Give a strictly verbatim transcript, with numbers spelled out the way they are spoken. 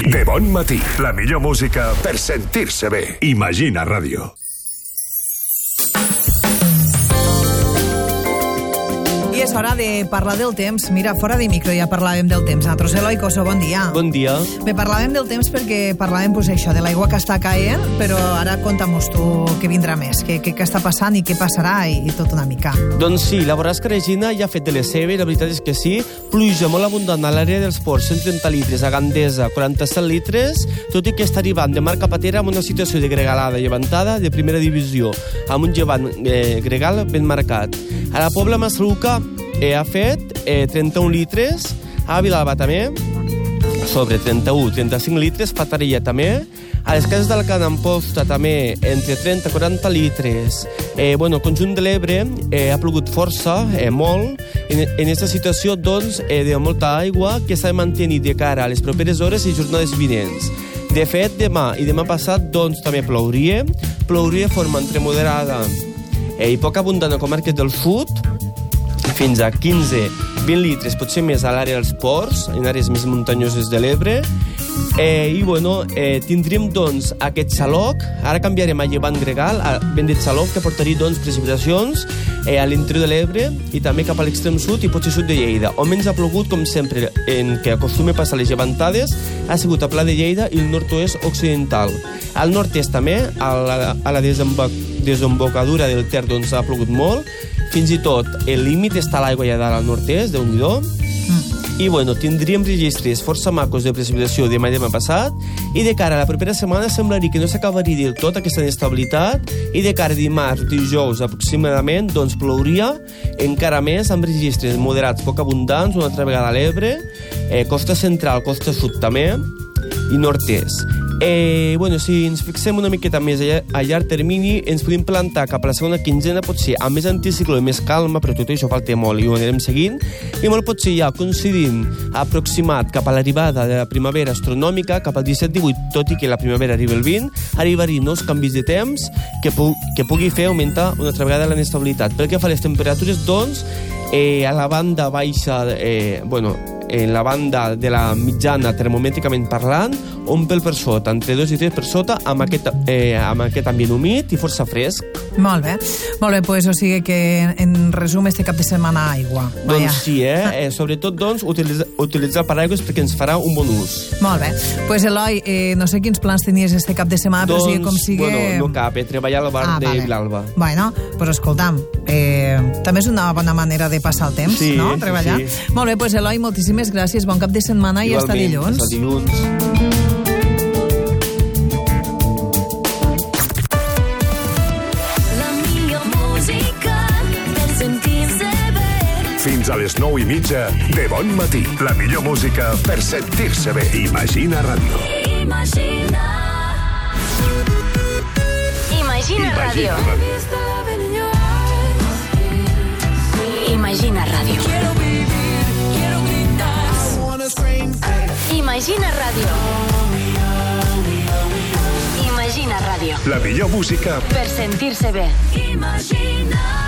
De bon matí. La millor música per sentir-se bé. Imagina Ràdio. I és hora de parlar del temps. Mira, fora de micro ja parlàvem del temps. Nosaltres, Eloi Coso, bon dia. Bon dia. Bé, parlàvem del temps perquè parlàvem, pues, això, de l'aigua que està caient, però ara conta'm-nos tu què vindrà més, què, què, què està passant i què passarà i, i tot una mica. Doncs sí, la borrasca Regina ja ha fet de les seves, i la veritat és que sí. Pluja molt abundant a l'àrea dels ports, cent trenta litres, a Gandesa, quaranta-set litres, tot i que està arribant de mar cap a terra amb una situació de gregalada llevantada de primera divisió, amb un llevant eh, gregal ben marcat. A la Pobla Massaluca eh, ha fet eh, trenta-un litres, a Vilalba també, sobre trenta-u a trenta-cinc litres, Fatarella també, a les cases d'Alcalà d'Amposta també entre trenta a quaranta litres. Eh, bueno, el conjunt de l'Ebre eh, ha plogut força, eh, molt. En aquesta situació, doncs, eh, de molta aigua que s'ha de mantenir de cara a les properes hores i jornades vinents. De fet, demà i demà passat, doncs, també plouria. Plouria de forma entre moderada eh, i poc abundant a comarques del sud, fins a quinze a vint litres, potser més a l'àrea dels ports, en àrees més muntanyoses de l'Ebre. Eh, I, bueno, eh, tindríem, doncs, aquest xaloc. Ara canviarem a llevant gregal, a vent de xaloc, que portaria, doncs, precipitacions eh, a l'interior de l'Ebre i també cap a l'extrem sud i potser sud de Lleida. On menys ha plogut, com sempre, en què acostuma a passar les llevantades, ha sigut a Pla de Lleida i el nord-oest occidental. Al nord-est també, a la, a la desemboc desembocadura del Ter, doncs, ha plogut molt. Fins i tot el límit està a l'aigua ja dalt al nord-est, Déu-n'hi-do. Mm. I, bueno, tindríem registres força macos de precipitació demà i demà passat, i de cara a la propera setmana semblaria que no s'acabaria del tot aquesta inestabilitat, i de cara a dimarts, dijous, aproximadament, doncs plouria encara més, amb registres moderats poc abundants, una altra vegada a l'Ebre, eh, costa central, costa sud també, i nord-est. Eh, bueno, si ens fixem una miqueta més a, a llarg termini, ens podem plantar cap a la segona quinzena, potser amb més anticicló i més calma, però tot això falta molt i ho anirem seguint, i molt potser ja coincidint aproximat cap a l'arribada de la primavera astronòmica, cap al disset divuit, tot i que la primavera arriba el vint, arribarien nous canvis de temps que, pu que pugui fer augmentar una altra vegada la inestabilitat. Pel que fa a les temperatures, doncs, eh, a la banda baixa, eh, bueno, en la banda de la mitjana termomètricament parlant, un pèl per sota, entre dos i tres per sota, amb aquest, eh, amb aquest ambient humit i força fresc. Molt bé, molt bé, pues, o sigui que en resum este cap de setmana aigua. Vaya. Doncs sí, eh? eh sobretot, doncs, utilitzar, utilitzar paraigües perquè ens farà un bon ús. Molt bé, pues Eloi, eh, no sé quins plans tenies este cap de setmana, doncs, però sigui com sigui... Bueno, no cap, eh? Treballar al bar ah, de vale. Vilalba. Bueno, pues escolta'm, eh, també és una bona manera de passar el temps, sí, no? Treballar. Sí, sí. Molt bé, pues Eloi, moltíssimes gràcies, bon cap de setmana. Igualment, i hasta dilluns. Hasta dilluns. Fins a les nou i mitja de bon matí. La millor música per sentir-se bé. Imagina Ràdio. Imagina. Imagina Ràdio. Imagina Ràdio. Imagina Ràdio. Imagina Ràdio. La millor música per sentir-se bé. Imagina.